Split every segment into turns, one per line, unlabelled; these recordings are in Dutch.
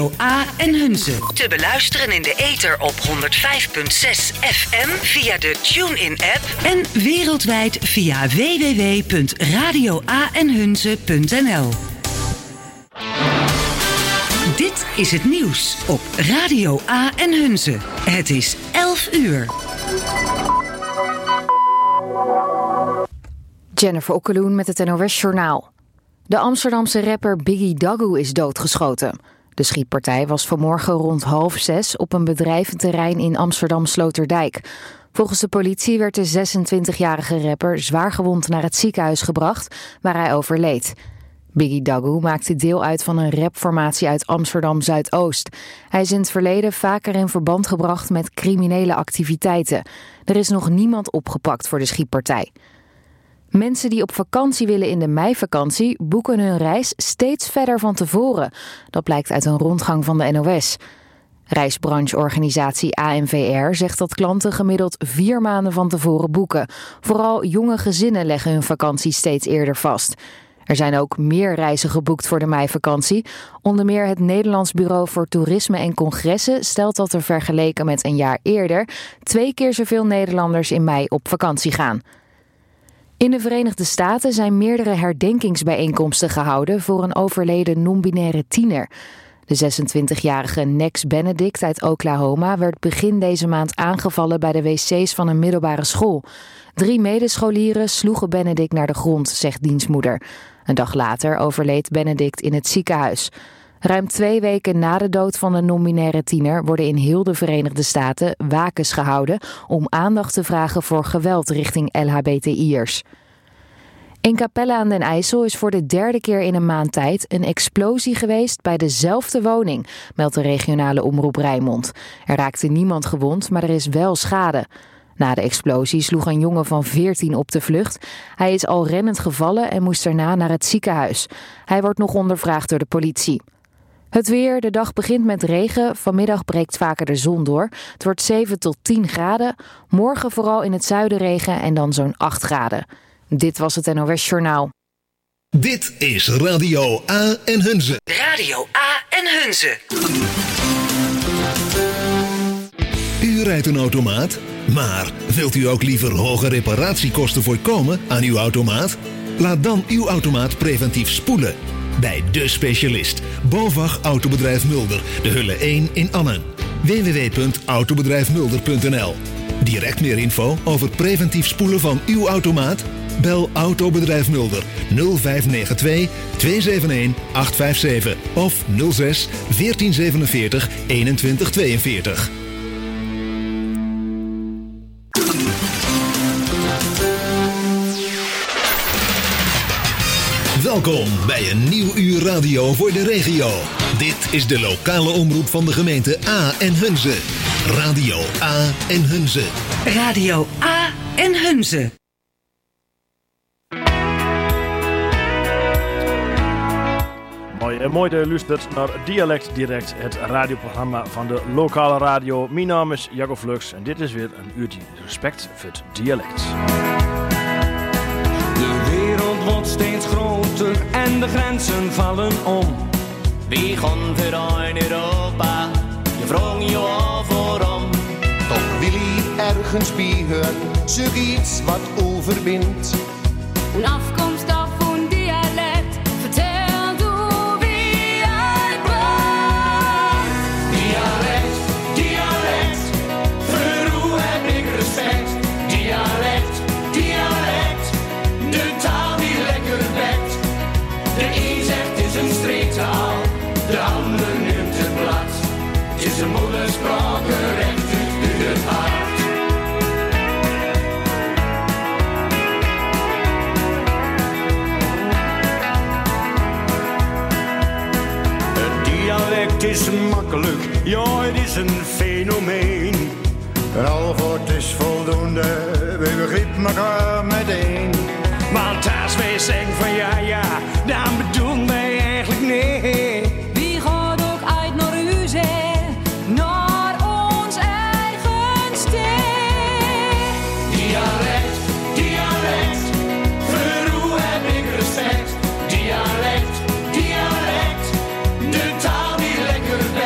A en Hunze. Te beluisteren in de ether op 105.6 FM via de TuneIn-app en wereldwijd via www.radioaenhunze.nl. Dit is het nieuws op Radio A en Hunze. Het is 11 uur.
Jennifer Okkeloen met het NOS-journaal. De Amsterdamse rapper Biggie Daggoo is doodgeschoten. De schietpartij was vanmorgen rond 5:30 op een bedrijventerrein in Amsterdam-Sloterdijk. Volgens de politie werd de 26-jarige rapper zwaargewond naar het ziekenhuis gebracht, waar hij overleed. Biggie Daggoo maakte deel uit van een rapformatie uit Amsterdam-Zuidoost. Hij is in het verleden vaker in verband gebracht met criminele activiteiten. Er is nog niemand opgepakt voor de schietpartij. Mensen die op vakantie willen in de meivakantie boeken hun reis steeds verder van tevoren. Dat blijkt uit een rondgang van de NOS. Reisbrancheorganisatie ANVR zegt dat klanten gemiddeld 4 maanden van tevoren boeken. Vooral jonge gezinnen leggen hun vakantie steeds eerder vast. Er zijn ook meer reizen geboekt voor de meivakantie. Onder meer het Nederlands Bureau voor Toerisme en Congressen stelt dat er vergeleken met een jaar eerder 2 keer zoveel Nederlanders in mei op vakantie gaan. In de Verenigde Staten zijn meerdere herdenkingsbijeenkomsten gehouden voor een overleden non-binaire tiener. De 26-jarige Nex Benedict uit Oklahoma werd begin deze maand aangevallen bij de wc's van een middelbare school. 3 medescholieren sloegen Benedict naar de grond, zegt diensmoeder. Een dag later overleed Benedict in het ziekenhuis. Ruim 2 weken na de dood van de non-binaire tiener worden in heel de Verenigde Staten wakens gehouden om aandacht te vragen voor geweld richting LHBTI'ers. In Capelle aan den IJssel is voor de 3e keer in een maand tijd een explosie geweest bij dezelfde woning, meldt de regionale omroep Rijnmond. Er raakte niemand gewond, maar er is wel schade. Na de explosie sloeg een jongen van 14 op de vlucht. Hij is al rennend gevallen en moest daarna naar het ziekenhuis. Hij wordt nog ondervraagd door de politie. Het weer, de dag begint met regen. Vanmiddag breekt vaker de zon door. Het wordt 7 tot 10 graden. Morgen vooral in het zuiden regen en dan zo'n 8 graden. Dit was het NOS Journaal.
Dit is Radio A en Hunze.
Radio A en Hunze.
U rijdt een automaat, maar wilt u ook liever hoge reparatiekosten voorkomen aan uw automaat? Laat dan uw automaat preventief spoelen. Bij De Specialist, BOVAG Autobedrijf Mulder, de Hulle 1 in Annen. www.autobedrijfmulder.nl. Direct meer info over preventief spoelen van uw automaat? Bel Autobedrijf Mulder 0592 271 857 of 06 1447 2142. Welkom bij een nieuw uur radio voor de regio. Dit is de lokale omroep van de gemeente A en Hunze. Radio A en Hunze.
Radio A en Hunze.
Mooi dat u luistert naar Dialect Direct, het radioprogramma van de lokale radio. Mijn naam is Jacob Flux en dit is weer een uurtje respect voor het dialect.
De wereld wordt steeds groter en de grenzen vallen om.
Wie gaan voor in Europa? Je vroeg je al waarom.
Toch wil hij ergens bij zoiets wat overwint.
Een afkomst af een dialect, vertel hoe wie het was.
Dialect, dialect, voor hoe heb ik respect. Dialect, dialect, de taal die lekker wekt. De een zegt het is een streektaal, de ander neemt het blad. Het is een moederspraak, recht uit het hart.
Het is makkelijk, ja het is een fenomeen. Een half woord is voldoende, we begrijpen elkaar meteen.
Want als wij zeggen van ja, dan bedoelen wij eigenlijk nee.
Wie gaat ook uit naar u zijn, naar ons eigen steek.
Dialect, dialect, voor hoe heb ik respect. Dialect, dialect, de taal die lekker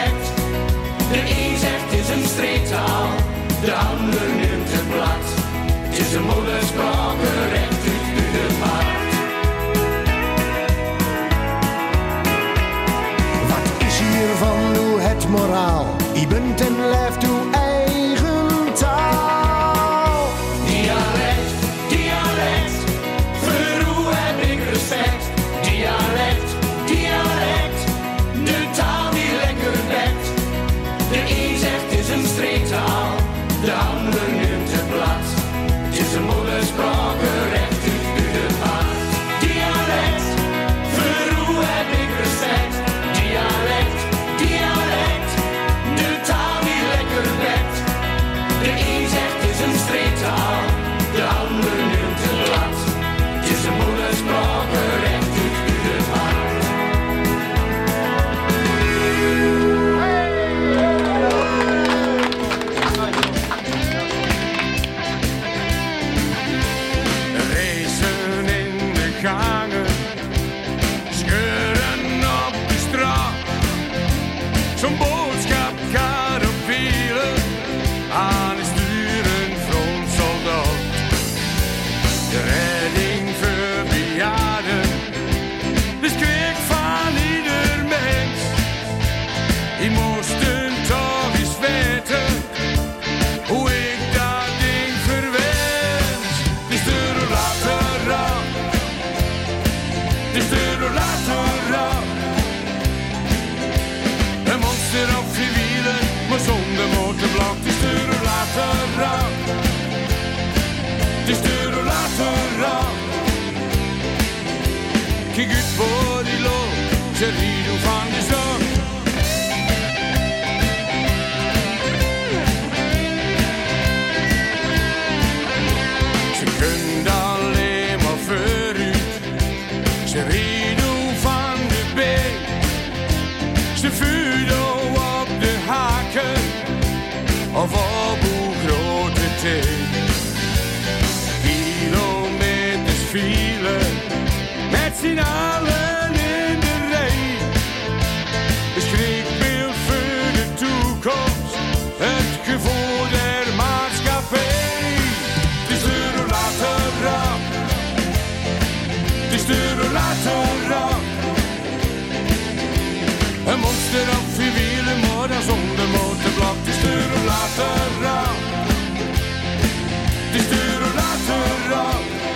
Zo'n boodschap gaat op velen aan het sturen van soldaat. De redding voor bejaarden, de schrik van ieder mens. Die moesten toch eens weten hoe ik dat ding verwens. Het is de rollatora, het is de rollatora. Een monster op vier wielen, maar zonder motorblok. Het is de rollatora, het is de rollatora. Kijk uit voor die loopt, ze rieden van de zon. Ze kunnen alleen maar vooruit, ze rieden van de been. Ze vuren op de haken, of op hoe groot het is. Kilometers vielen, met z'n allen in de rij. Een schrikbeeld voor de toekomst, het gevoel der maatschappij. Het is de rollatora, het is de rollatora. Een monster op vier wielen, maar dan zonder motorblok. Het is de rollatora, het is de rollatora.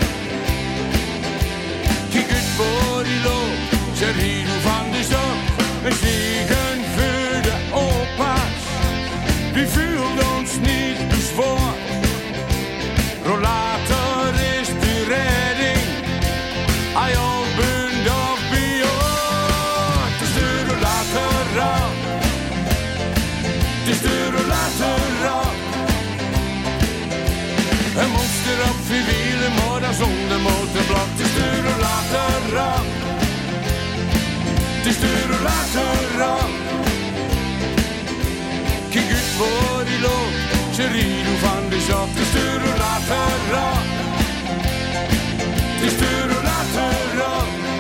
Kijk uit voor die loop, ze rieden van de zon. Een zegen voor de opa's, wie voelt ons niet bezwaar. Rollator is de redding, I all burned off beyond. Het is de rollatora, het is de rollatora. Een monster op vier wielen, maar dan zonder motorblok. Het is de rollatora, het is de rollatora. Kijk uit voor die loopt, ze rieden van de zot. Het is de rollatora, het is de rollatora.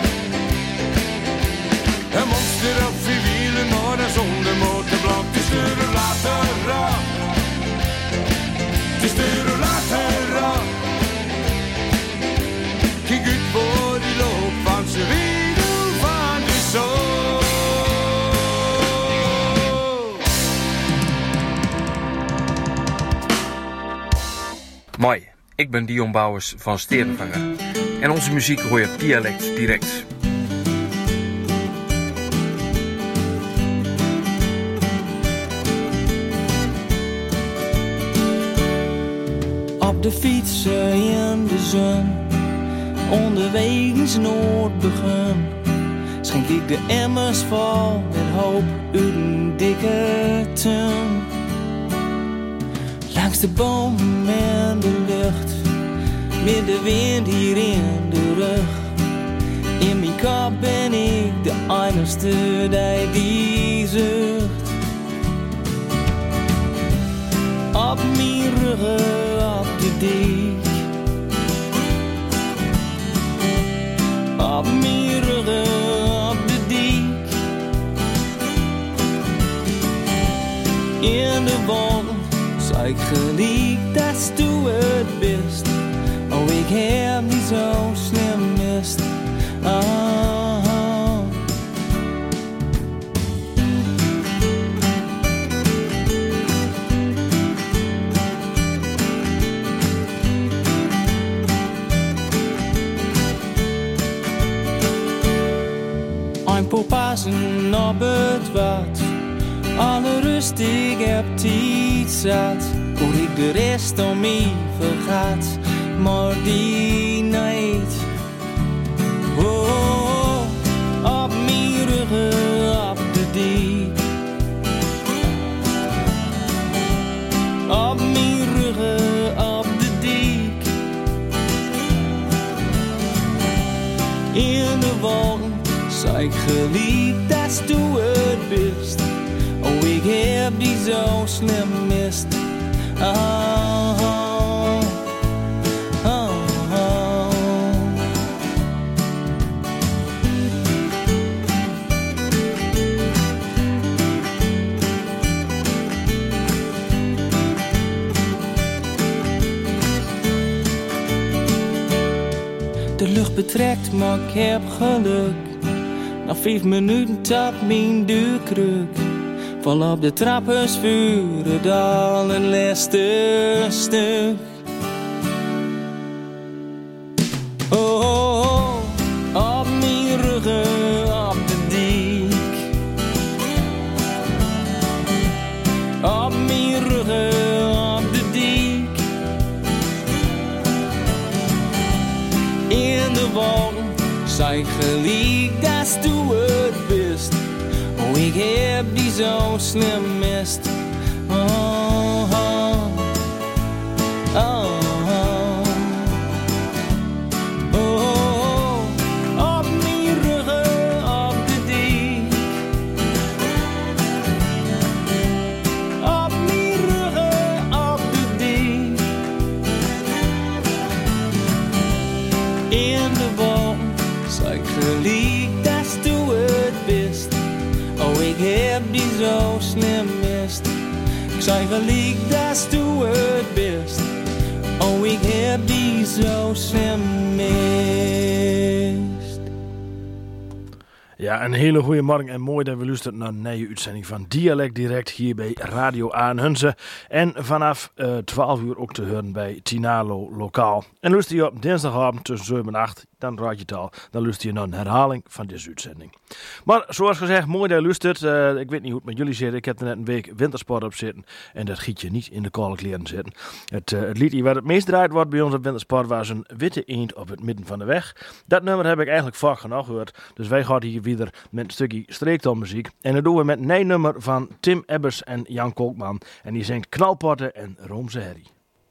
Een monster op vier wielen, maar dan zonder motorblok. Het is de rollatora, het is de rollatora. Kijk uit voor die loop, want ze rieden van de zon.
Mooi, ik ben Dion Bouwers van Sterenvanger. En onze muziek hoor je op Dialect Direct.
Op de fietsen in de zon, onderwegens Noordbegun, schenk ik de emmers vol met hoop uit een dikke tun. Langs de bomen en de lucht, met de wind hier in de rug. In mijn kop ben ik de enigste die zucht. Op mijn ruggen, op de dik. Op mijn ruggen, op de dik. In de wolken zag ik gelijk dat du het bist. Oh, ik heb niet zo slim mist. Een paar passen op het wat, alle rust ik heb tijd zat. Hoe ik de rest om me vergaat, maar die niet. Oh, op mijn ruggen, op de dik. Op mijn ruggen, op de dik. In de wolken zag ik gelijk dat du het bist. Oh, ik heb die zo slim mist. Oh, oh, oh, oh. betrekt, maar ik heb geluk. Na 5 minuten tapt mijn deurkruk. Val op de trappers vuren dan het laatste stuk. Oh, oh, oh, op mijn ruggen op de dik. Op mijn ruggen op de dik. In de wal, zei gelijk dat du het bist. Oh, ik heb die zo slim mist. Oh, oh, oh. Ik heb die zo slim mist. Ik zei gelijk dat du het bist. Oh, ik heb die zo slim mist.
Ja, een hele goede morgen en mooi dat we luisteren naar een nieuwe uitzending van Dialect Direct hier bij Radio Aanhunze. En vanaf 12 uur ook te horen bij Tinalo Lokaal. En luister je op dinsdagavond tussen 7 en 8, dan raad je het al. Dan luister je naar een herhaling van deze uitzending. Maar zoals gezegd, mooi dat je luistert. Ik weet niet hoe het met jullie zit. Ik heb er net een week wintersport op zitten. En dat giet je niet in de koude kleren zitten. Het liedje waar het meest draait wordt bij ons op wintersport was een witte eend op het midden van de weg. Dat nummer heb ik eigenlijk vaak genoeg gehoord. Dus wij gaan hier weer met een stukje streektonmuziek. En dat doen we met een nummer van Tim Ebbers en Jan Kolkman. En die zingt Knalpotten en Roomse Herrie.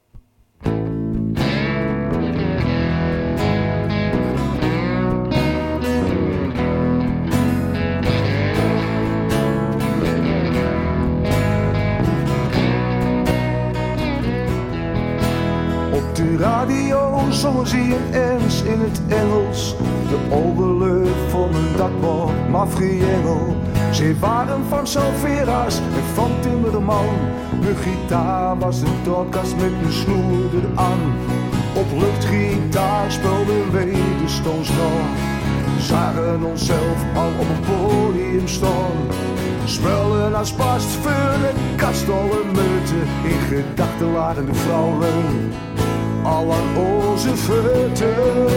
Op de radio zongen ze in Ens in het Engels. De ogenlucht van een dakbord, Mafriengel. Ze waren van Salvera's en van Timmerman. De gitaar was een torkast met een snoer eraan. Op luchtgitaar speelden wij de Stones nog. Zagen onszelf al op een podium staan. Spullen als past voor de kastolle meute. In gedachten lagen de vrouwen al aan onze voeten.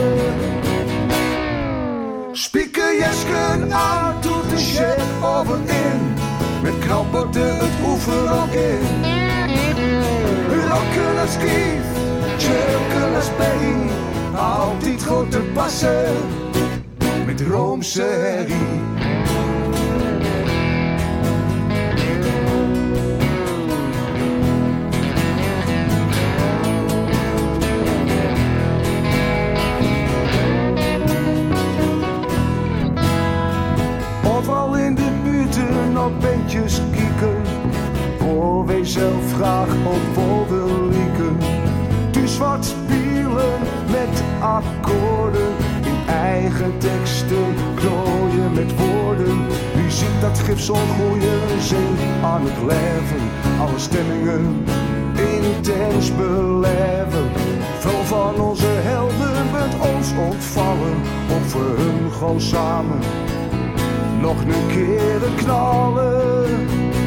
Spieken jesken aan, doet de check over in. Met knalpotten het oefen ook in. Rokken als kief, jerken als Berry. Altijd goed te passen, met Roomse herrie. Overal in de buurten op bandjes kieken, voor wij zelf graag op vol wil lieken. Dus wat spelen met akkoorden, in eigen teksten klooien met woorden. Wie ziet dat gipsel groeien, zingt aan het leven, alle stemmingen intens beleven. Veel van onze helden wordt ons ontvallen, of we hun gewoon samen nog een keer knallen.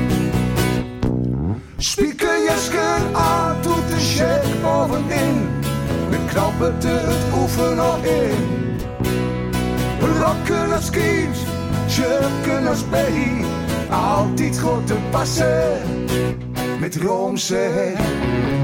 Spieken jesken aan, doet de check bovenin. We knappen het oefen al in. Rokken als kies, jerken als Berry. Altijd goed te passen, met Roomse herrie.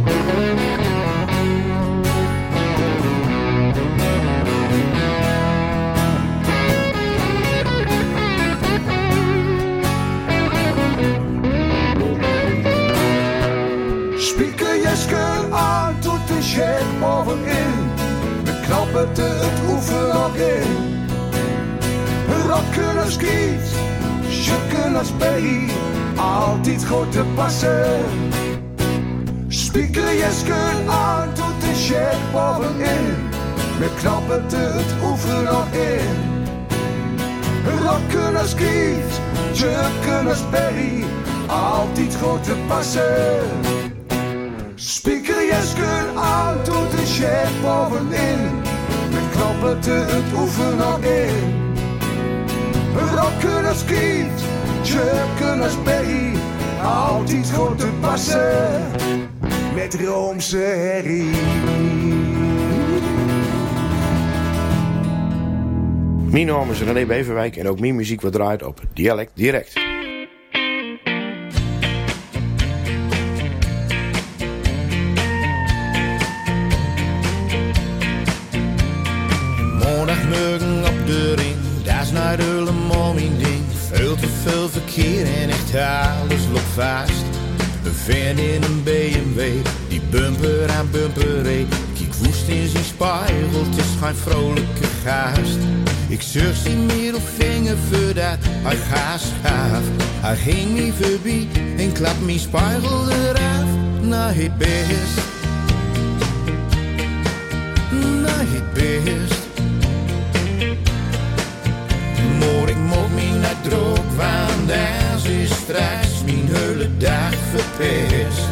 Aan, doet de check bovenin. We knappen het oefen ook in. Rokken als kies, jerken als Berry. Altijd goed te passen. Spieken jesken aan, doet de check bovenin. We knappen het oefen ook in. Rokken als kies, jerken als Berry. Altijd goed te passen. Spieken jesken aan, doet de check bovenin. Met knap klapperde het oefen nog in. Rocken als kind, jurken als Berry, altijd goed te passen met Roomse herrie.
Mijn naam is René Beverwijk en ook mijn muziek wordt draait op Dialect Direct.
Maandagmorgen op de ring, dat is naar helemaal mijn ding. Veel te veel verkeer en echt alles loopt vast. Een fan in een BMW, die bumper aan bumper reed. Kijk woest in zijn spiegel, het is geen vrolijke gast. Ik zucht zijn middelvinger voor dat hij gas gaf. Hij ging me voorbij en klap mijn spiegel eraf. Nou het best, nou het best. Maar ik moet me naar druk, want daar is straks mijn hele dag verpest.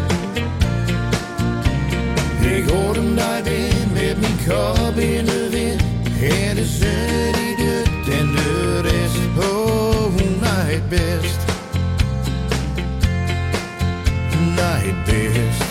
Ik hoor hem daar weer met mijn kop in de wind. En de zon die doet en de rest, oh, nou het best. Nou het best.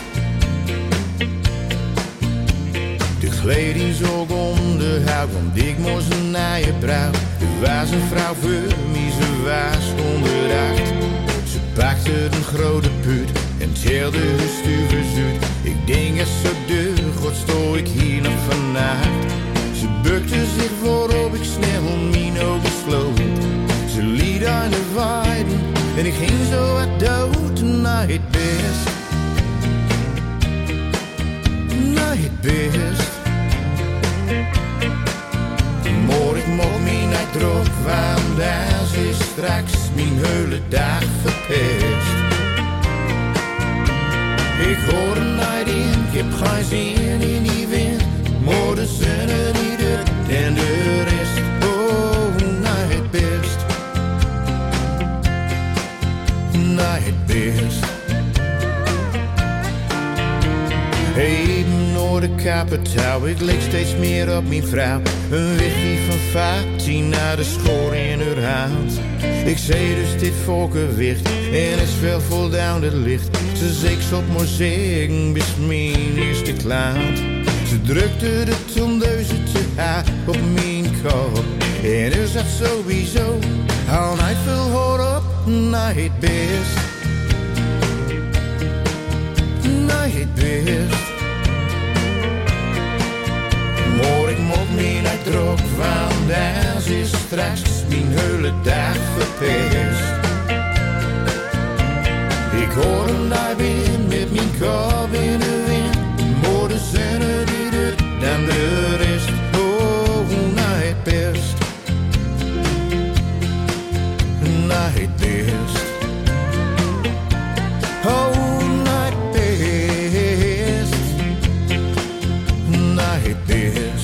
De kleding zoek om de hout, want ik moest een nije bruid. Er was een vrouw voor mij, ze was 108. Ze pakte een grote put en telde de stuivers uit. Ik denk als zo deur, god sto ik hier nog vannacht. Ze bukte zich voorop, ik snel mijn ogen sloot. Ze liet aan de weiden en ik ging zo wat dood. Nou het best, nou het best. Maar ik moet me naar druk, want daar is straks mijn hele dag verpest. Ik hoor hem niet in, ik heb geen zin in die wind. Maar de zon die doet en de rest, oh, nou het best. Nou het best. Even door de kapitaal, ik leek steeds meer op mijn vrouw. Een weggie van 15 naar de schoor in haar hand. Ik zei dus dit volkenwicht en is veel voldaan het licht. Ze zeeks op maar zeggen, bis mijn eerste klant. Ze drukte de tondeuze te haar op mijn kop. En er zat sowieso al niet veel hoor op, nou het best. Nou het best. Maar ik moet me naar druk, want daar is straks mijn hele dag verpest. Ik hoor hem daar weer met mijn kop in de wind. Maar de zon die doet dan de rest, oh, nou het best. Nou het best. Oh, nou het best. Nou het best.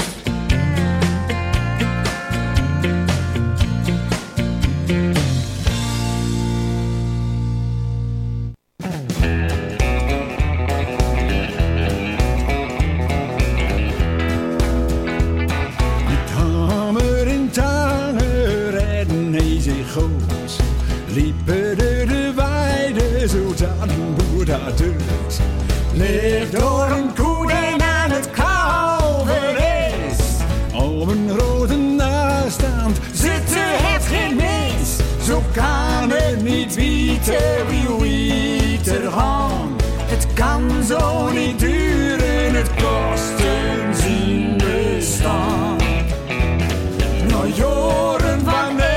Liepen de weide, zo dat een boer dat doet. Ligt door een koe en aan het kalver is. Op een rode nastand zit het geen mens. Zo kan het niet weten wie er gaan. Het kan zo niet duren, het kost een zien bestaan. Nou joren van de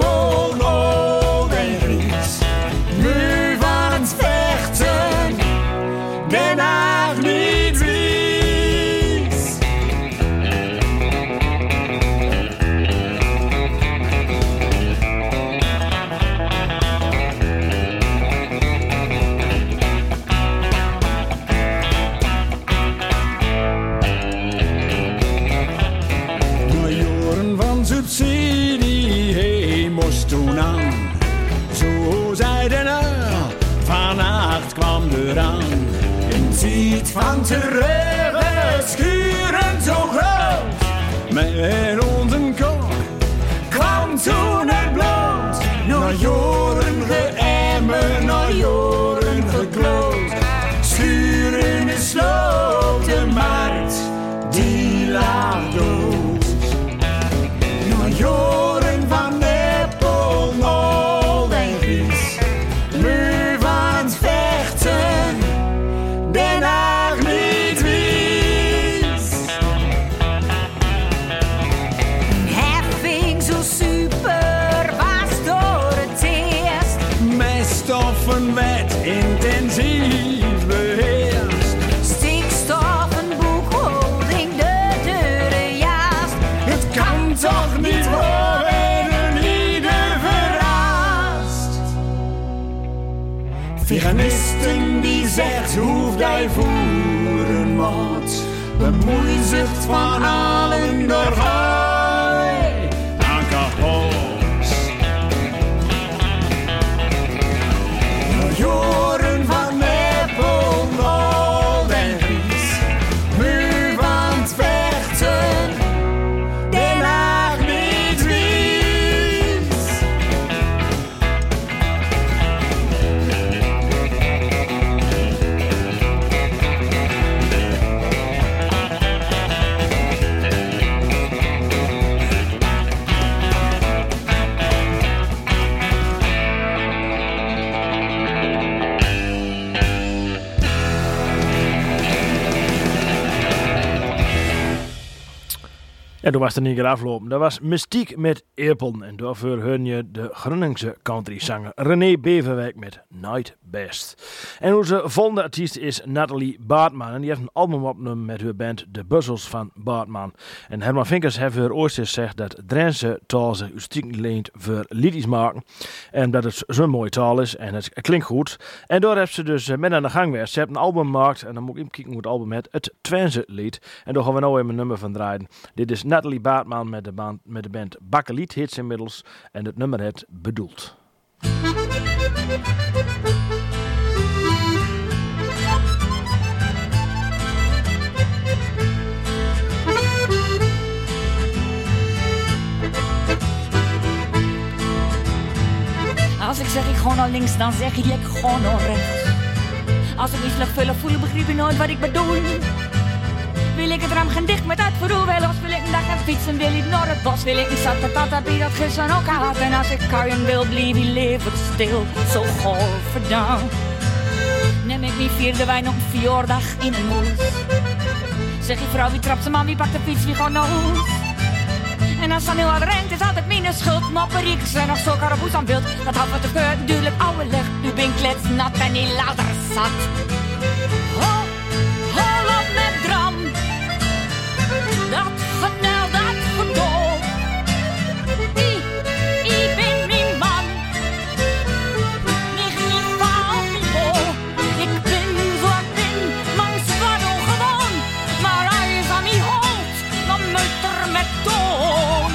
subsidie, hij moest toen aan. Zo zei de nacht, vannacht kwam eraan. Een tijd van terreur, schuren zo groot.
met onze kok. Kwam toen het blond, naar jaren geëmmen, naar jaren gekloot. Stuur in de sloot, de markt, die lag dood. Naar jaren van Neppel, Nold en Gries, nu van het vechten, Den Haag niet wies.
Heffing zo super was door het eerst.
Met stoffenwet intensief beheerst.
Stikstof en boekhouding de deuren jaast.
Het kan toch niet worden, ieder verrast. Veganisten die zegt, hoeft hij voeren moet. Bemoeizucht van allen door hij aan kapot. Joren van Neppel, Nold en Gries, nu van het vechten, Den Haag niet wies.
Ja, toen was het niet afgelopen. Dat was Mystiek met Eerpeln. En daarvoor hoor je de Groningse countryzanger René Beverwijk met Night Best. En onze volgende artiest is Nathalie Baartman. En die heeft een album opgenomen met haar band De Buzzels van Baartman. En Herman Vinkers heeft haar ooit gezegd dat Drentse taal zich uitstekend leent voor liedjes maken. En dat het zo'n mooie taal is en het klinkt goed. En daar heeft ze dus met aan de gang geweest. Ze heeft een album gemaakt en dan moet ik even kijken hoe het album heet. Het Twentse lied. En daar gaan we nou even een nummer van draaien. Dit is Nathalie Baartman met de band Bakkeliet hits inmiddels. En het nummer heet Bedoeld.
Als ik zeg ik ga naar links, dan zeg je ik ga naar rechts. Als ik iets vullen voel, begrijp je nooit wat ik bedoel. Wil ik het raam gaan dicht met uitverroer, wel als wil ik een dag gaan fietsen, wil ik naar het bos, wil ik een zatte tata die dat gisteren ook had. En als ik kuien wil, blijf je leven stil, zo godverdaan. Neem ik niet vierde wijn op een verjaardag in een moes. Zeg je vrouw, wie trapt ze man, wie pakt de fiets, wie gaat naar huis. En als dan nu al rent, is altijd mijn schuld. Mopper ik zijn nog zo karaboes aan beeld. Dat had wat te gebeurt, duidelijk oude lucht. Nu ben ik kletsnat en die ladder zat. Hol op met dram. Dat genel, dat gedoe. Ik ben mijn man. Niet van niveau. Ik ben zo ik ben, man zwaar ongewoon. Maar hij is aan mijn hoofd, dan moet er met toon.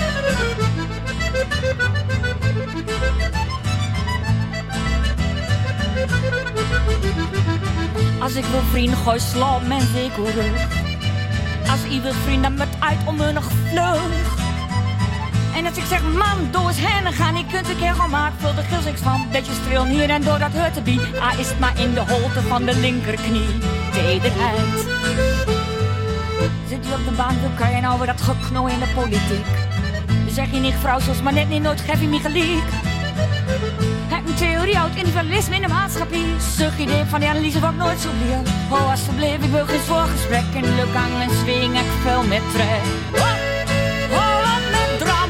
Als ik wil vrienden gooi slaap men zeker rug. Als ieder vriend dan met uit om me nog vleug. En als ik zeg man, doe eens hen gaan. Je kunt een keer gaan maken, vul de gilsings van. Beetje streel hier en door dat hurt te bie. Is het maar in de holte van de linkerknie. Tederheid. Zit je op de baan, dan kan je nou weer dat geknooi in de politiek. Dan zeg je niet vrouw zoals maar net niet nooit, geef je me gelijk. Heb een theorie uit individualisme in de maatschappij. Zug idee van die analyse wordt nooit zo leer. Oh alsjeblieft, ik wil geen voorgesprek. In de gang en swing ik veel met trek. Holland met dram.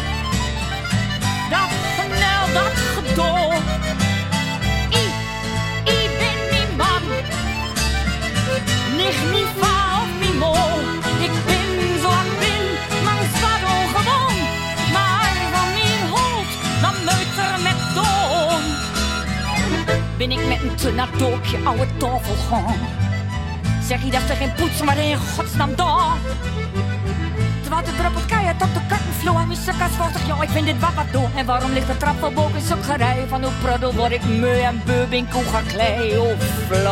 Dat genel, dat gedoe. Ik ben mijn man. Niet vaal of niet mol. Ik ben zo ik ben, maar zwaar ongewoon. Maar van mijn hoofd, dan meut er met doon. Ben ik met een te naar doopje oude tafel gaan. Zeg je dat er geen poetsen, maar in godsnaam daar. Terwijl de druppelt keihard op de kurtenvloer. En mijn sukkers 40 jaar, ik vind dit wat door. En waarom ligt de trap op ook in zo'n gerij? Van hoe pruddel word ik meu en beub in koegaklei of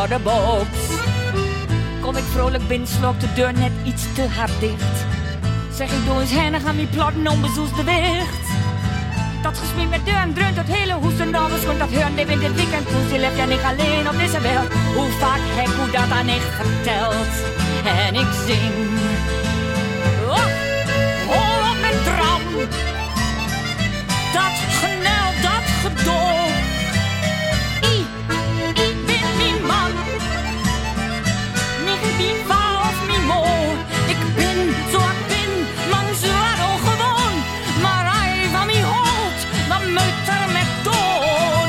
fladderbox. Kom ik vrolijk binnen, sloop de deur net iets te hard dicht. Zeg ik doe eens heen en ga mijn plotten onbezoest de wicht. Dat gesmied met deur en dreunt het hele hoest en alles komt dat hören die in dit weekend toe. Je leeft ja niet alleen op deze wereld. Hoe vaak heb ik dat aan ik verteld? En ik zing. Oh, hol op met dram. Dat genel, dat gedoe. Ik ben mijn man. Niet die vrouw of mijn moe. Ik ben zo ik ben, man zo gewoon. Maar hij van mij hoort, dan moet er met doen.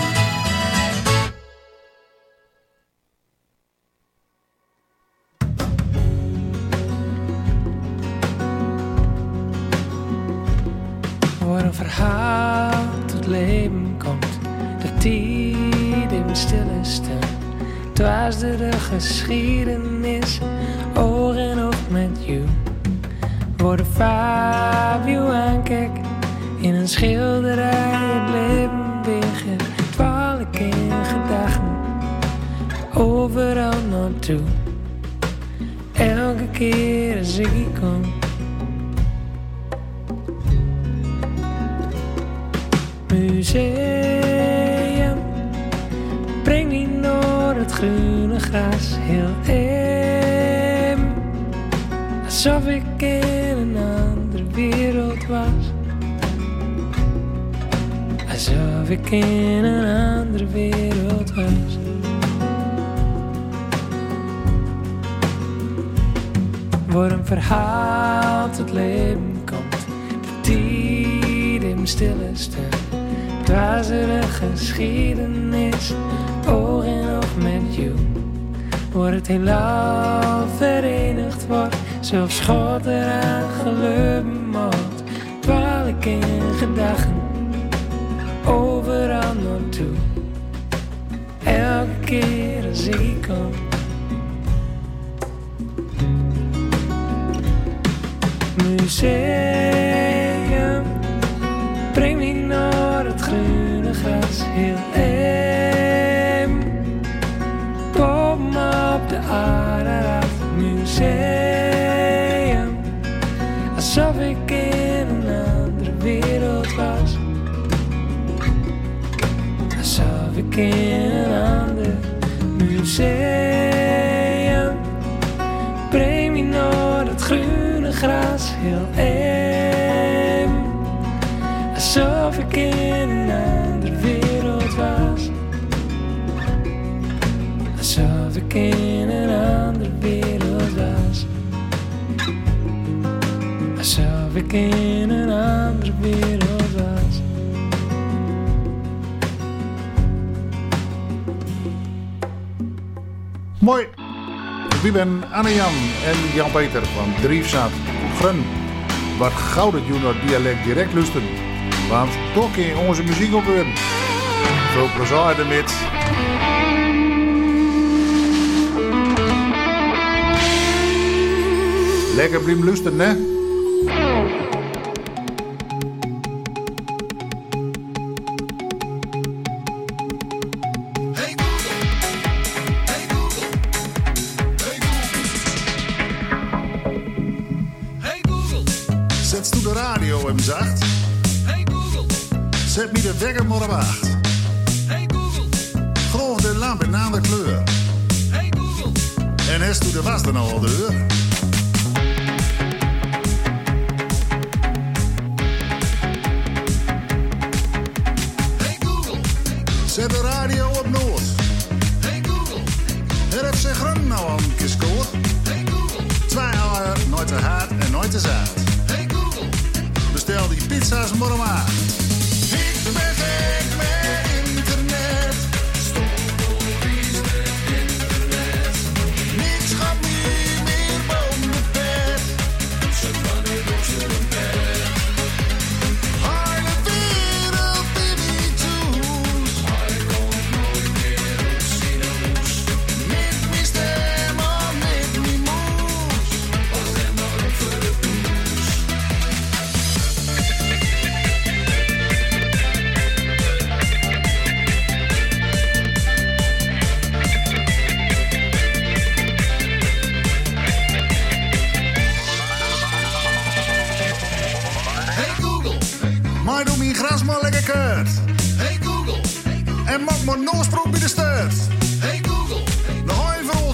Voor een verhaal tot leven komt, de tijd even stilstaan. Dwars door de geschiedenis, oog in oog met jou. Voor de Fabio aankijk, in een schilderij het leven weer dwaal ik in gedachten, overal naartoe. Elke keer als ik hier kom. Museum, breng me naar het groene gras, heel eem. Alsof ik in een andere wereld was. Alsof ik in een andere wereld was. Voor een verhaal tot leven komt, de tijd in stilstaan. Dwars door de geschiedenis, oog in oog met jou. Waar het heelal verenigd wordt, zelfs God eraan geloven moet. Dwaal ik in gedachten, overal naartoe. Elke keer als ik kom. Museum, breng me naar het groene gras, heel eem. Kom op de Ararat Museum, alsof ik in een andere wereld was. Alsof ik in een ander museum, breng me naar het groene gras, heel eem. Alsof ik in een andere wereld was. Alsof ik in een andere wereld was. Alsof ik in een andere wereld was.
Mooi. Wie ben Anne-Jan en Jan-Peter van Driefzaad Grun. Wat gouden junior dialect direct lusten. Want toch kun je onze muziek ook weer. Veel plezier ermee. Lekker blijven lusten, hè? Zacht. Hey Google. Zet me de wekker maar op 8. Hey Google. Golf de lamp in een andere kleur. Hey Google. En is toen de was dan al de deur. Hey Google. Zet de radio op Noord. Hey Google. Er FC Groningen nou al een keer scoort. Hey Google. 2 uur, nooit te hard en nooit te zaad. Bestel die pizza's maar maar. Ik ben gek met internet. Stories met internet. Niks gaat niet meer boven de bed. Ze kan niet op zijn bed. Hele wereld in die toes. Hij komt nooit meer op zijn hoes. Met mijn stem of met mijn moes. Pas hem maar op voor de poes.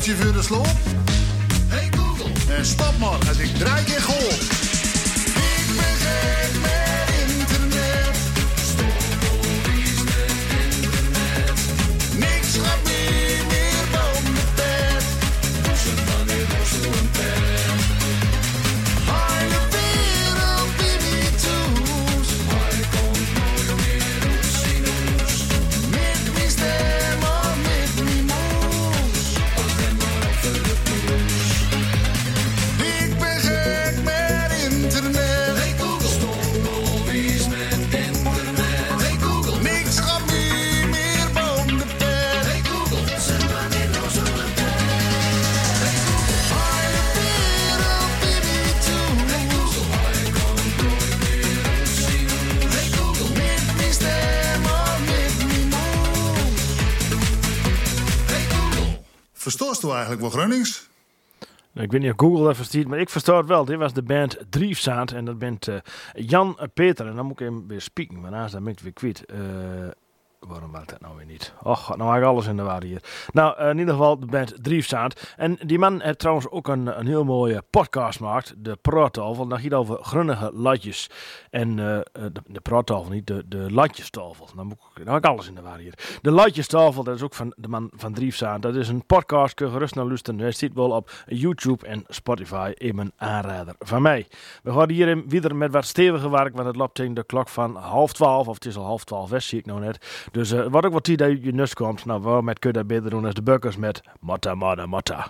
Dubbeltje voor de sloop. Hey Google. En stop maar als ik 3 keer golf. Ik ben gek met internet. Stories met internet. Niks gaat meer boven de pet. Lossen van die lossen een pet. Hele wereld die niet toes. Maar ik kom nooit meer op Sinus. Met mijn stem of met mijn moes. Als hem maar op de poes. Ik ben gek met internet. Hey Google. Stories met internet. Hey Google. Niks gaat meer boven de pet. Hey Google. Zet maar in losse een pet. Hey Google. Hele wereld die niet toes. Hey Google. Ik kom nooit meer op Sinus. Hey Google. Met mijn stem of met mijn moes. Hey Google. Verstoorst u eigenlijk wel Gronings?
Ik weet niet of Google dat verstaat, maar ik versta het wel. Dit was de band Driefzaand en dat bent Jan Peter. En dan moet ik hem weer spieken, want naast dat ben ik weer kwijt. Waarom werkt dat nou weer niet? Och, nou maak ik alles in de war hier. Nou, in ieder geval de band Driefzaand. En die man heeft trouwens ook een heel mooie podcast gemaakt. De Praattafel. Dat gaat over grunnige latjes. En de Praattafel niet, de latjestafel. Dan maak ik alles in de war hier. De latjestafel, dat is ook van de man van Driefzaand. Dat is een podcast, kun je gerust naar luisteren. Hij zit wel op YouTube en Spotify. Even een aanrader van mij. We gaan hier weer met wat steviger werk, want het loopt tegen de klok van 11:30. Of het is al 11:30 west, zie ik nou net. Dus wat ook wat tijd dat je nus komt, nou waarom kun je dat beter doen als de Bukkers met Motta Motta Motta.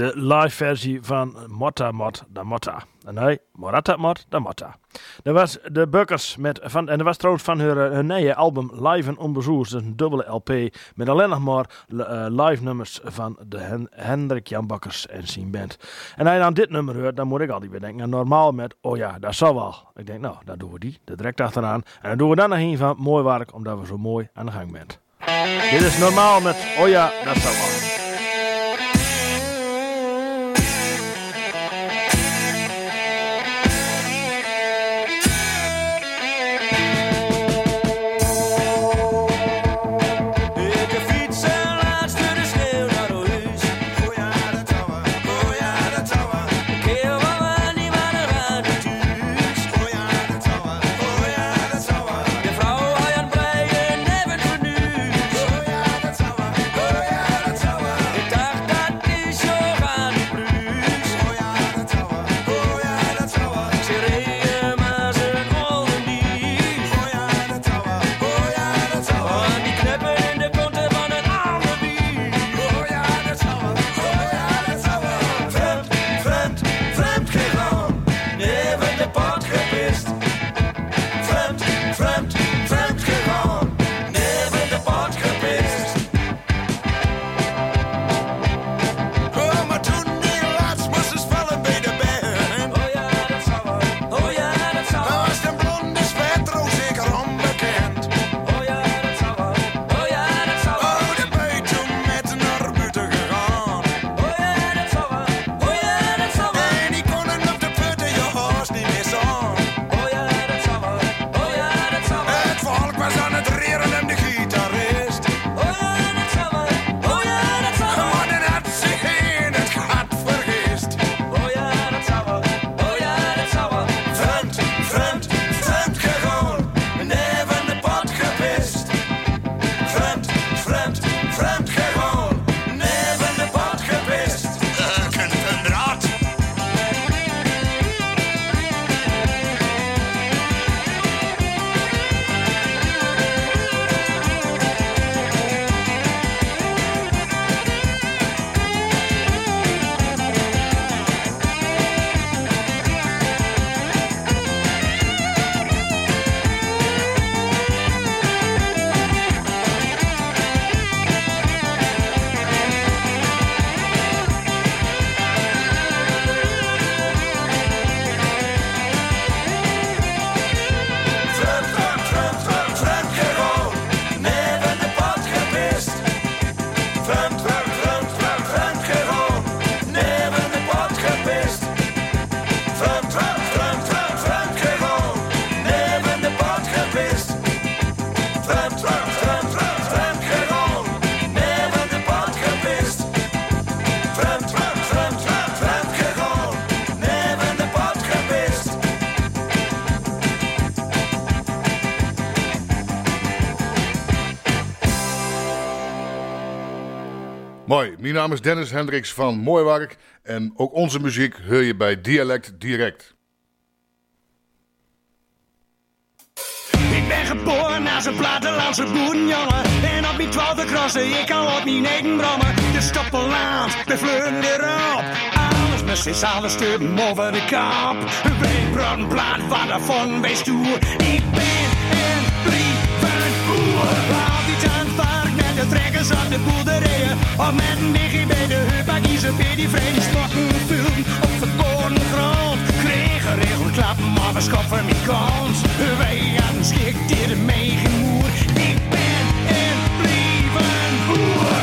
De live versie van Motta Mot da Motta. Nee, Morata Mot da Motta. Dat was de Bukkers en dat was trouwens van hun nieuwe album Live en Onbezoers. Dus een dubbele LP met alleen nog maar live nummers van de Hendrik Jan Bakkers en zijn band. En als je dan dit nummer hoort, dan moet ik altijd weer denken. Normaal met, oh ja, dat zal wel. Ik denk, nou, dat doen we die, er direct achteraan. En dan doen we dan nog een van mooi werk, omdat we zo mooi aan de gang zijn. Dit is normaal met, oh ja, dat zal wel.
Mooi, mijn naam is Dennis Hendricks van Mooiwerk en ook onze muziek hoor je bij Dialect Direct.
Ik ben geboren als een plattelandse boerenjongen. En op mijn 12e crossen, ik kan op mijn eigen brommen. De stoppelland, we vleugelen erop. Alles met z'n allen sturen over de kop. Wij broden plaat van de von bij stoer. Ik ben een brievenboer. Altijd aan het werk met de trekkers op de boerderijen. Of met een diggie bij de heup, kiezen bij die vrede sporten vullen op verkoren grond. Kreeg geregeld klappen, maar we schoppen mijn kans. Wij gaan schik dit meegemoer. Ik ben een brievenboer.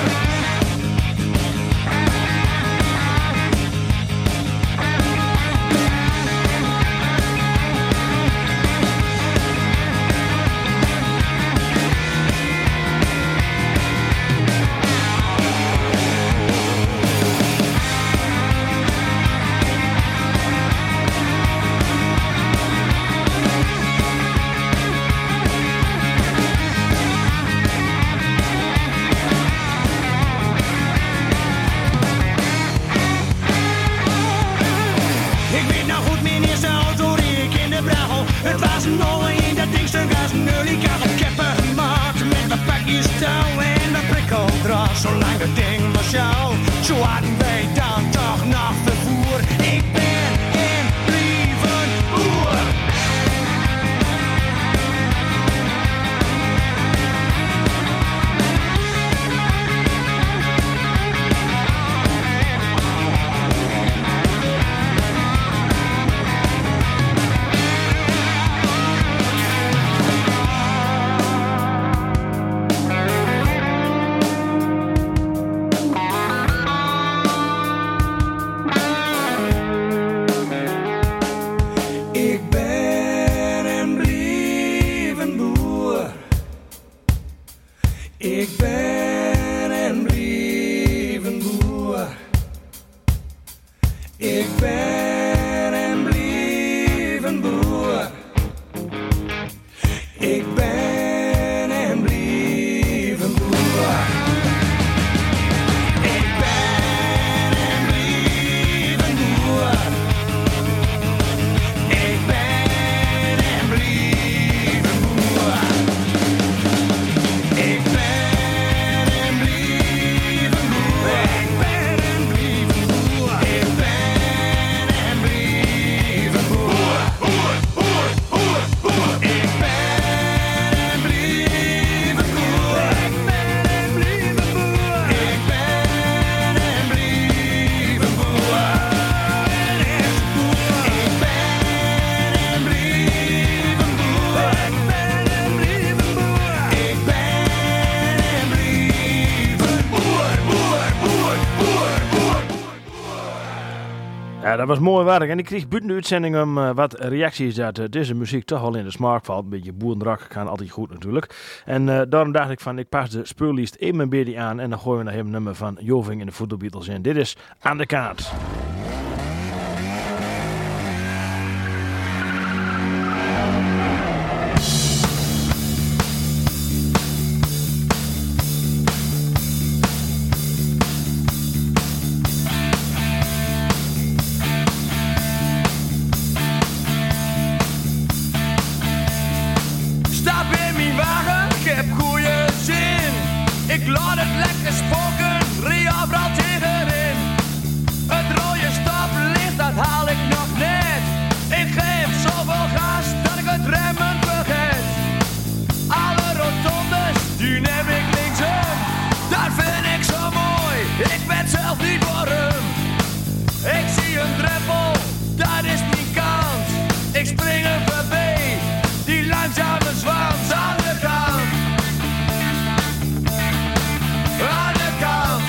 Het was een olle in dat dingstuk als een nul. Ik had een keppen gemaakt met mijn pakjes touw en mijn prikkeldraad. Zolang dat ding was jou, zo hadden wij dan toch
dat was mooi werk. En ik kreeg buiten de uitzending wat reacties dat deze muziek toch wel in de smaak valt. Een beetje boerendrag kan altijd goed natuurlijk. En daarom dacht ik van, ik pas de speurlijst even een beetje aan. En dan gooien we naar hem nummer van Joving in de Voetbalbeatles in. Dit is Aan de Kaart.
Ik laat het lekker spoken, rie overal tegenin. Het rode stoplicht, dat haal ik nog net. Ik geef zoveel gas dat ik het remmen vergeet. Alle rotondes, die neem ik linksom. Dat vind ik zo mooi, ik ben zelf niet warm. Ik zie een drempel, dat is mijn kant. Ik spring er voorbij, die langzame zwans aan de kant. Aan de kant.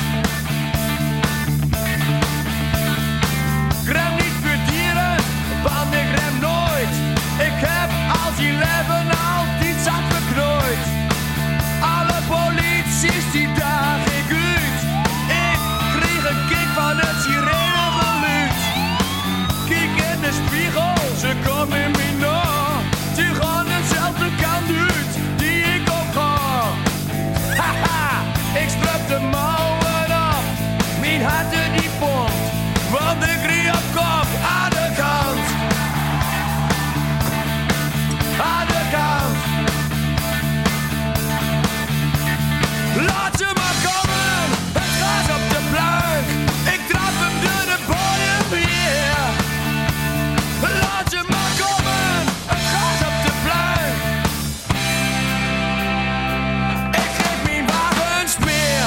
Ik rem niet voor dieren, want ik rem nooit. Ik heb als die leven altijd zat verknooid. Alle polities die daag ik uit. Ik kreeg een kick van het sirenegeluid. Kijk in de spiegel, ze komen in mijn oor. Ze gaan dezelfde kant uit die ik op ga. Haha! Ik strap de mouwen op, mijn harten die pompt, want ik rie op kop aan de kant. Aan de kant. Laat ze maar komen, het gas op de plank, ik trap hem door de bodem weer. Laat ze maar komen, het gas op de plank. Ik geef mijn wagens meer.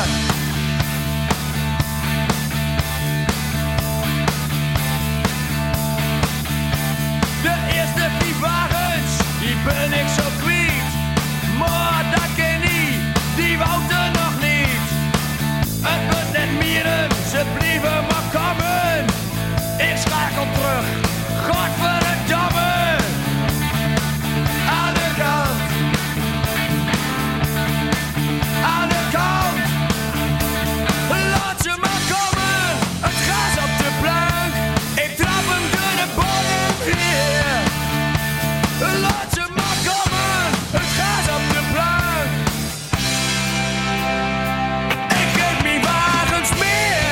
De eerste 4 wagens, die ben ik zo kwijt. Maar dat ken niet, die wou er nog niet. Het wordt net mieren, ze blijven maar komen. Ik schakel terug, godverdomme. Aan de kant. Aan de kant. Laat ze maar komen, het gas op de plank. Ik trap hem door de bodem weer. Laat ze maar komen, het gas op de plank. Ik geef mijn wagens meer.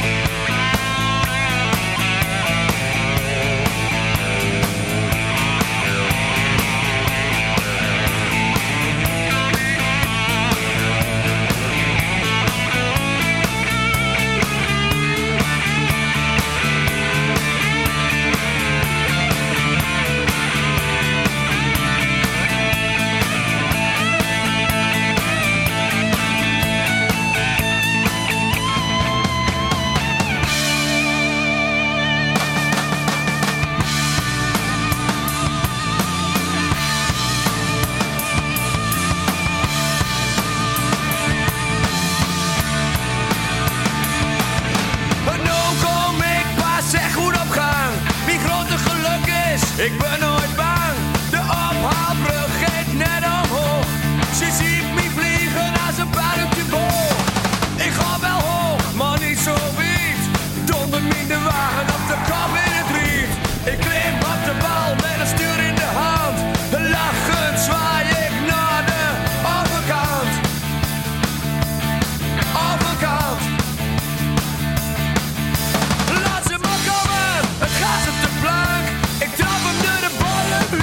Ik ben nooit bang, de ophaalbrug gaat net omhoog. Ze ziet me vliegen als een parachuteboog. Ik ga wel hoog, maar niet zo wiet. Donder me in de wagen op de kop in het riet. Ik klim op de bal met een stuur in de hand. Lachend zwaai ik naar de overkant. Overkant. Laat ze maar komen, het gas op de plank. Ik trap hem door de bollen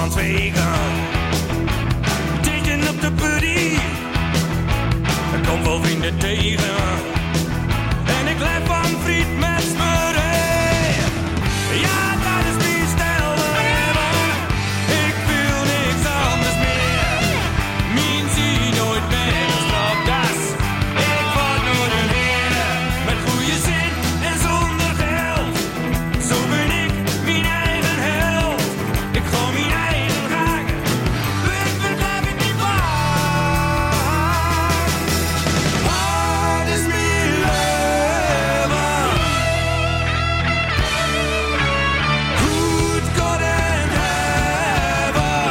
van het wegen. Tegen op de buddy, er komt wel vrienden tegen. En ik blijf van friet met smurrie. Ja, dat is mijn stijl van leven. Ik wil niks anders meer. Mijn zie nooit meer in een stropdas. Ik word nooit een heer. Met goede zin en zonder geld. Zo ben ik mijn eigen held. Ik ga mijn eigen gang. Ik begrijp het niet waar. Hard is mijn leven. Goed God en hebben.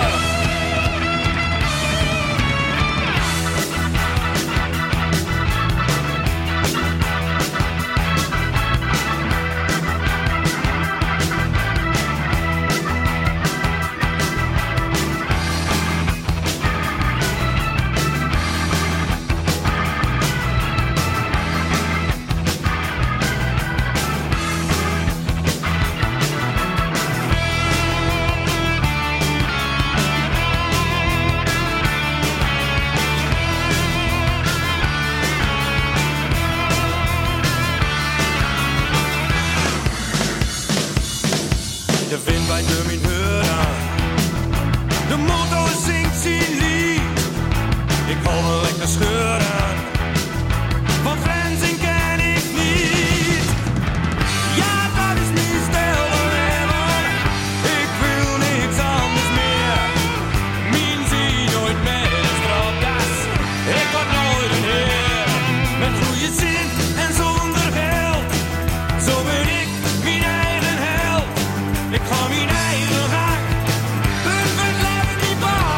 De wind waait door mijn heuren. De motor zingt zijn lied. Ik hou wel lekker scheuren. Want grenzen ken ik niet. Ja, dat is mijn stijl van leven. Ik wil niks anders meer. Mijn zie nooit meer in een stropdas. Ik word nooit een heer. Met goede zin en zonder geld. Zo ben ik mijn eigen held. Ik ga mijn eigen gang. Het blijft niet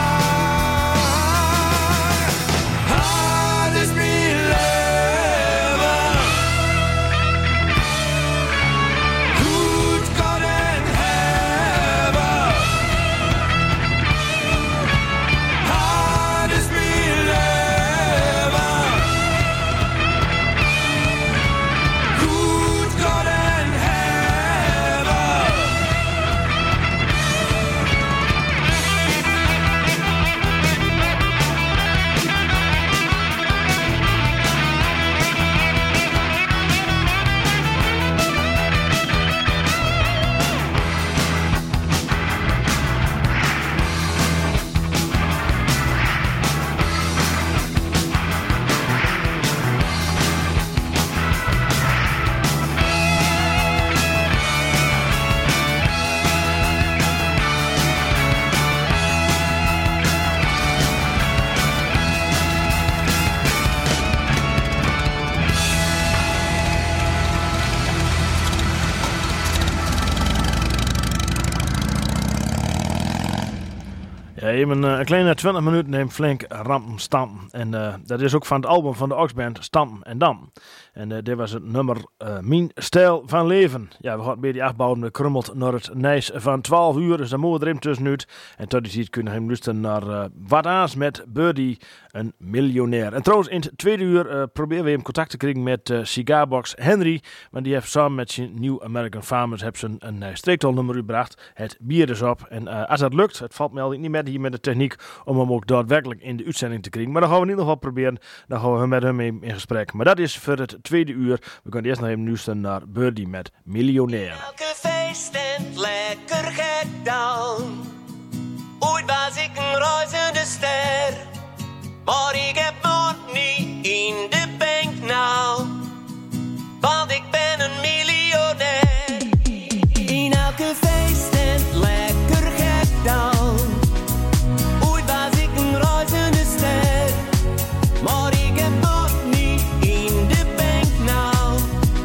waar. Hard is mijn leven. Goed kan en hebben. Hard is mijn leven. Goed kan en hebben.
Ja, even een kleine 20 minuten neemt flink rampen stampen. En dat is ook van het album van de Oxband Stampen en Dam. En dit was het nummer Mijn Stijl van Leven. Ja, we gaan weer die achtbouwen krummelt naar het Nijs van 12 uur. Dus dan moeten we er tussenuit. En tot die ziet kunnen we luisteren naar Wat Aans met Birdie, een miljonair. En trouwens, in het tweede uur proberen we hem contact te krijgen met Cigarbox Henry. Want die heeft samen met zijn New American Farmers een streektolnummer gebracht. Het bier is op. En als dat lukt, het valt me al niet met hier met de techniek om hem ook daadwerkelijk in de uitzending te krijgen. Maar dan gaan we in ieder geval proberen. Dan gaan we met hem in gesprek. Maar dat is voor het tweede uur. We kunnen eerst nog even luisteren naar Birdie met Miljonair.
Elke feest en lekker gek dan. Ooit was ik een reizende ster. Maar ik heb nog niet in de bank nou. Want ik ben een miljonair. In elke feest en lekker gek dan. Ooit was ik een reizende ster. Maar ik heb nog niet in de bank nou.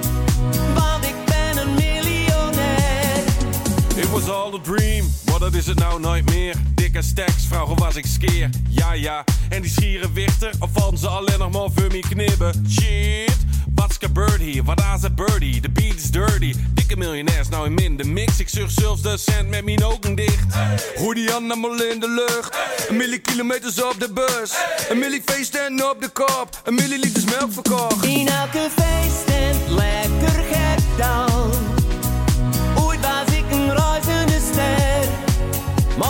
Want ik ben een miljonair.
It was all a dream, maar dat is het nou nooit meer. Dikke stacks, vroeger was ik skeer. Ja, ja, en die schieren wichter, of vallen ze alleen nog maar voor me knibben? Shit, wat's gebeurd hier? Wat is het birdie? De beat is dirty. Dikke miljonairs, nou in min de mix. Ik zucht zelfs de cent met mijn ogen dicht. Gooi die hand allemaal in de lucht. Hey. 1 miljoen kilometers op de bus. Hey. 1 miljoen feesten op de kop. 1 miljoen liters melk verkocht.
In elke feest en lekker gek dan. Ooit was ik een reizende ster. Maar ik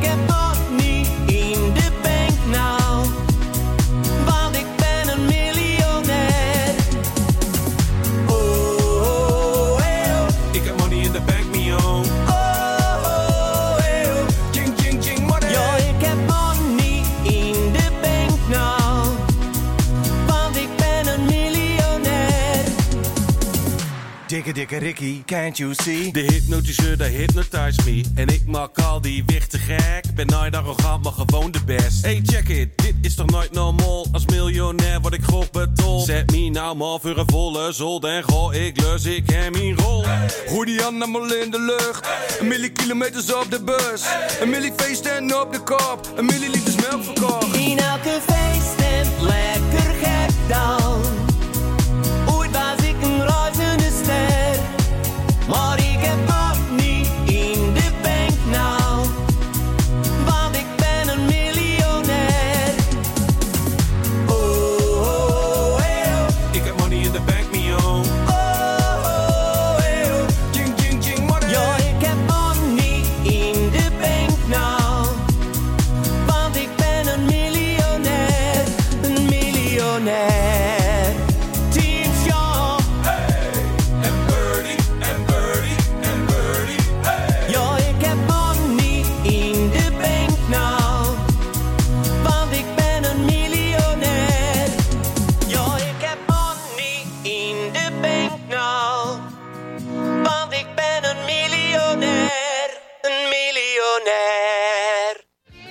heb money in de bank nou, want ik ben een miljonair. Oh, oh, oh,
ik heb money in de bank, mio.
oh, oh,
Ching, ching, ching, money.
ja, ik heb money in de bank nou, want ik ben een miljonair.
Dikke Ricky, can't you see?
De hypnotiseur, dat hypnotize me. En ik maak al die wichten gek. Ben nooit arrogant, maar gewoon de best. Hey, check it, dit is toch nooit normaal? Als miljonair word ik grof betold. Zet me nou maar voor een volle zolder. En goh, ik lus, ik heb mijn rol. Gooi die hand allemaal in de lucht. 1 miljoen kilometers op de bus. 1 miljoen feesten op de kop. 1 miljoen liters melk verkocht.
In elke feesttent lekker gek dan. Ooit was ik een reizende ster, maar ik heb money in de bank nou, want ik ben een miljonair. Oh, oh, oh,
ik heb money in de bank, mio.
oh, oh,
Ching, ching, ching, money.
ja, ik heb money in de bank nou, want ik ben een miljonair, een miljonair. Team Sean,
En Birdie, en Birdie, en Birdie, hey.
ja, ik heb money in de bank nou, want ik ben een miljonair. Ja, ik heb money in de bank nou, want ik ben een miljonair, een miljonair.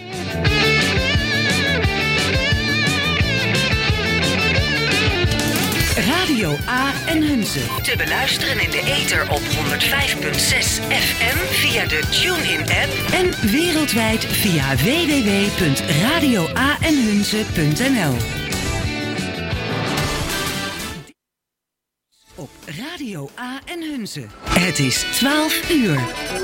Radio A en Hunze. Te beluisteren in de ether op 105.6 FM via de TuneIn-app en wereldwijd via www.radioaenhunze.nl. Op Radio A en Hunze. Het is 12 uur.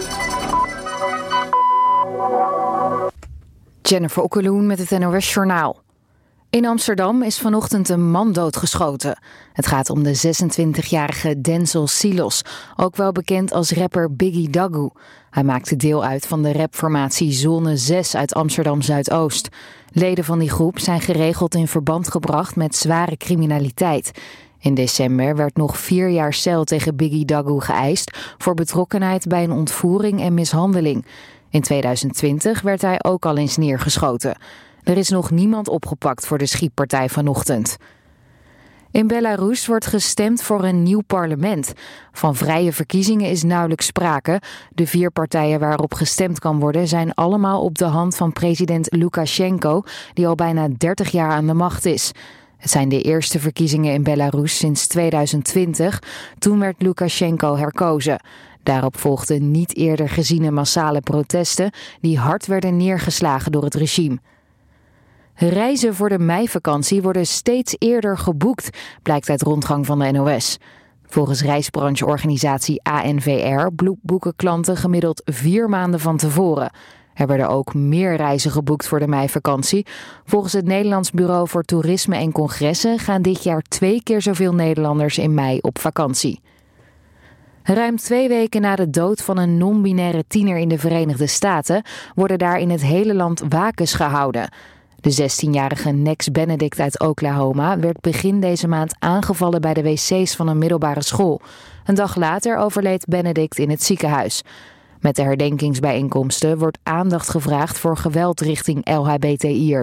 Jennifer Okkeloen met het NOS Journaal. In Amsterdam is vanochtend een man doodgeschoten. Het gaat om de 26-jarige Denzel Silos, ook wel bekend als rapper Biggie Dagu. Hij maakte deel uit van de rapformatie Zone 6 uit Amsterdam-Zuidoost. Leden van die groep zijn geregeld in verband gebracht met zware criminaliteit. In december werd nog 4 jaar cel tegen Biggie Dagu geëist voor betrokkenheid bij een ontvoering en mishandeling. In 2020 werd hij ook al eens neergeschoten. Er is nog niemand opgepakt voor de schietpartij vanochtend. In Belarus wordt gestemd voor een nieuw parlement. Van vrije verkiezingen is nauwelijks sprake. De 4 partijen waarop gestemd kan worden zijn allemaal op de hand van president Lukashenko, die al bijna 30 jaar aan de macht is. Het zijn de eerste verkiezingen in Belarus sinds 2020. Toen werd Lukashenko herkozen. Daarop volgden niet eerder geziene massale protesten die hard werden neergeslagen door het regime. Reizen voor de meivakantie worden steeds eerder geboekt, blijkt uit rondgang van de NOS. Volgens reisbrancheorganisatie ANVR boeken klanten gemiddeld 4 maanden van tevoren. Er werden ook meer reizen geboekt voor de meivakantie. Volgens het Nederlands Bureau voor Toerisme en Congressen gaan dit jaar 2 keer zoveel Nederlanders in mei op vakantie. Ruim 2 weken na de dood van een non-binaire tiener in de Verenigde Staten worden daar in het hele land wakens gehouden. De 16-jarige Nex Benedict uit Oklahoma werd begin deze maand aangevallen bij de wc's van een middelbare school. Een dag later overleed Benedict in het ziekenhuis. Met de herdenkingsbijeenkomsten wordt aandacht gevraagd voor geweld richting LHBTI'ers.